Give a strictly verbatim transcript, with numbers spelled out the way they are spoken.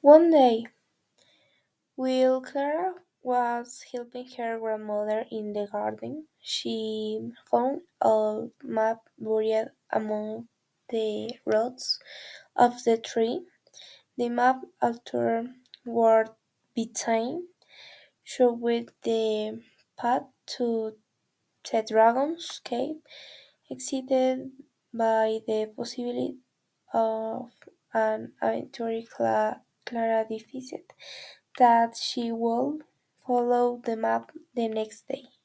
One day, while Clara was helping her grandmother in the garden, she found a map buried among the roots of the tree. The map, altered word Bitine, showed the path to the dragon's cave, excited by the possibility of an adventure. Cla- Clara decided that she would follow the map the next day.